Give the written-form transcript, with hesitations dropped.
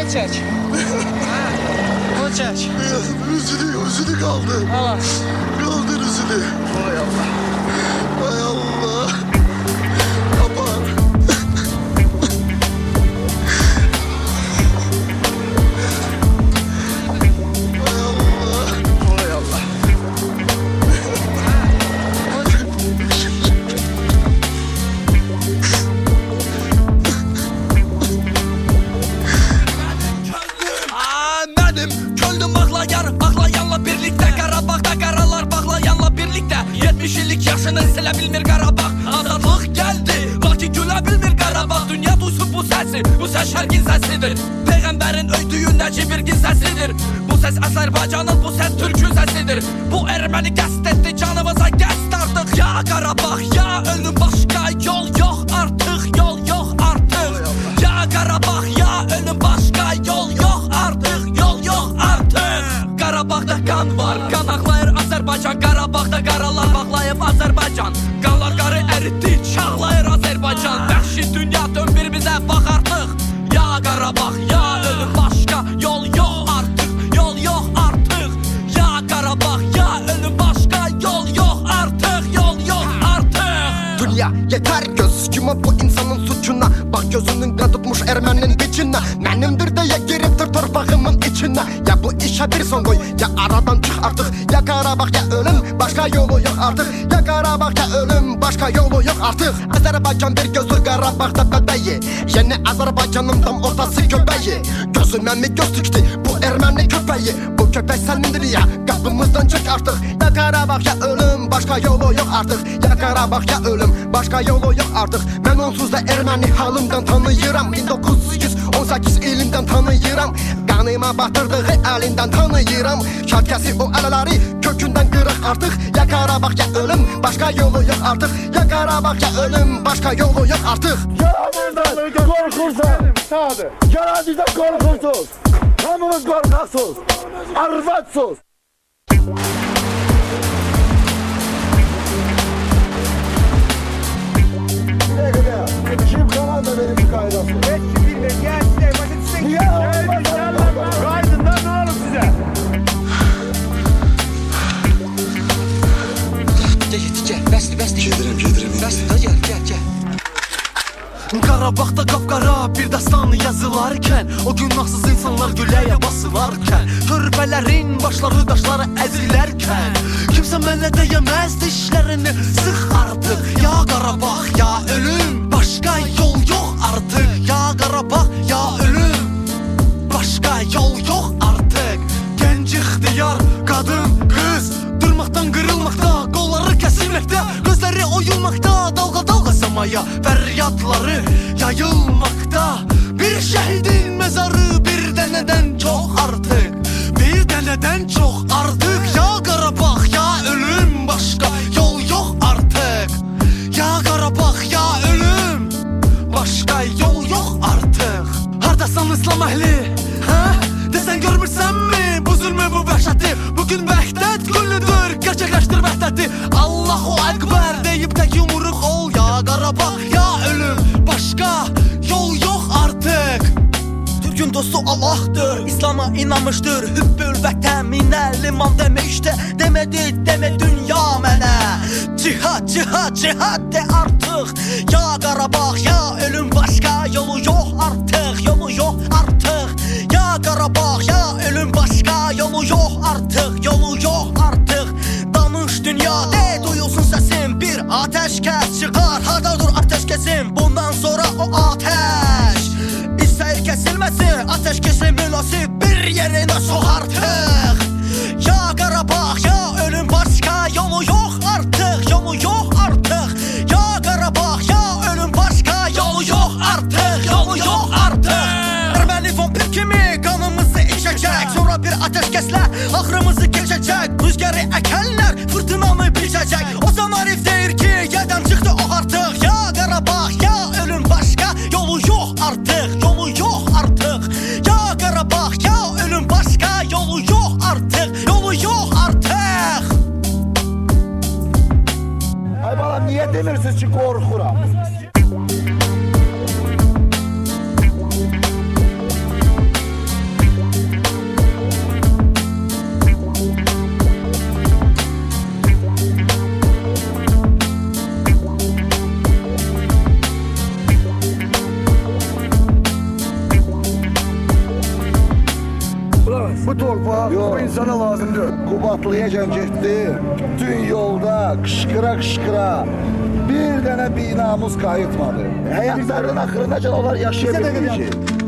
çək. O çək. Üzülü qaldı. Allah. Qaldır üzülü. Oy Allah. Ay Allah. Apar. Ay Allah. Oy Allah. Mənim könlüm ağlayanla birlikdə Qarabağda qaralar bağlayanla birlikdə 70 illik yaşını silə bilmir Qarabağ Azadlıq gəldi, lakin gülə bilmir Qarabağ Dünya duysun bu səsi, bu səs şərqin səsidir Peyğəmbərin öydüyündəki bir gün səsidir Bu səs Azərbaycanın, bu səs Türkün səsidir Bu erməni qəst etdi, canımıza qəst artıq Ya Qarabağ, ya ölüm başqa yol yox artıq Yol yox artıq Ya Qarabağ, ya ölüm başqa yol yox artıq Yol yox artıq Qarabağda qan var, qan ağlayır Azərbaycan Qarabağda qaralar bağlayıb Azərbaycan Qanlar qarı əritdi, çağlayır Azərbaycan Vəhşi dünya dön bir bizə bax artıq Ya Qarabağ, ya ölüm başqa yol yox artıq Yol yox artıq Ya Qarabağ, ya ölüm başqa yol yox artıq Yol yox artıq Dünya yeter göz yuma bu insanın suçuna Bak gözünün kan tutmuş ermenin biçine Benimdir diye giriptir torpağımın içine Ya bu işe bir son koy ya aradan çık artık Ya Qarabağ ya ölüm başka yolu yok artık Ya Qarabağ ya ölüm başka yolu yok artık Azerbaycan bir gözü Qarabağ'da bebeği Yeni Azerbaycan'ın tam ortası göbeği Gözüme mi göz tüktü bu ermeni köpeği Bu köpek senindir ya kapımızdan çık artık Ya Qarabağ ya ölüm başka yolu yok artık Ya Qarabağ ya ölüm başka yolu yok artık Ben onsuz da ermeni halımdan tanıyıram 1918 ilinden tanıyıram Kanıma batırdığı elinden tanıyıram Şarkesi o alaları kökünden kırık artık Ya Qarabağ ya ölüm başka yolu yok artık Ya Qarabağ ya ölüm başka yolu yok artık Yalanından korkursan Yalanından korkursuz Hamımız korkaksız Arvatsız Kim kalan da benim bir kaydası? Hiç bilmem. Gel size. Bakın size. Niye olmaz? Kaydından ne olur size? Gel, bəsdir Gedirəm Bəsdir da gel Qarabağda qapqara bir dastan yazılarkən O günahsız insanlar güləyə basılarkən Körpələrin başları daşları əzilərkən Kimsə mənə deyəməz dişlərini sıx artıq Ya Qarabağ ya ölüm başqa yol yox artıq Ya Qarabağ ya ölüm başqa yol yox artıq Gənc ixtiyar, qadın, qız Durmaqdan qırılmaqda, qolları kəsilməkdə Gözləri oyulmaqda, dalğa samaya Fəryadları yayılmaqda Bir şəhidin məzarı bir dənədən çox artıq Bir dənədən çox artıq Ya Qarabağ ya ölüm başqa yol yox artıq Ya Qarabağ ya ölüm başqa yol yox artıq Hardasan İslam əhli, hə? Desən görmürsənmi bu zülmü bu vəhşəti Bugün vəhdət günüdür, gerçəkləşdir vəhdəti Allahu Ekber deyib tək yumruq ol Ya Qarabağ ya ölüm başqa yol yox artıq Türkün dostu Allah'tır, İslam'a inanmışdır Hübbül vətən minə liman demişdə Demedi dünya mənə Cihad, cihad, cihad de artıq Ya Qarabağ ya ölüm başqa yolu yox artıq Yolu yox artıq Ya Qarabağ ya ölüm başqa yolu yox artıq Yolu yox artıq Danış dünya de duyulsun səsim Bir ateşkəs çıxar hardadır ateşkəsim Bundan sonra o ateş İstəyir kəsilməsin ateşkəsi münasib Bir yerinə sox artıq Ya Qarabağ ya ölüm başqa yolu yox artıq Yolu yox artıq Ya Qarabağ ya ölüm başqa yolu yox artıq Yolu yox artıq Erməni vampir kimi qanımızı içəcək Sonra bir ateşkəslə axırımızı keçəcək Rüzgarı əkənlər fırtınanı biçəcək O zaman Arif deyir ki yerdən çıxdı o artıq Ya Qarabağ ya ölüm başqa yolu yox artıq Yolu yox artıq Ya Qarabağ ya ölüm başqa yolu yox artıq Yolu yox artıq Ay balam niye demirsiniz ki korkuram? Bu torpaq Yox. bu insana lazımdır. Qubatlıyacan getdi. Bütün yolda qışqıra qışqıra bir dənə binamız qayıtmadı. Həyatlarının axırınacan onlar yaşaya bilməyəcək.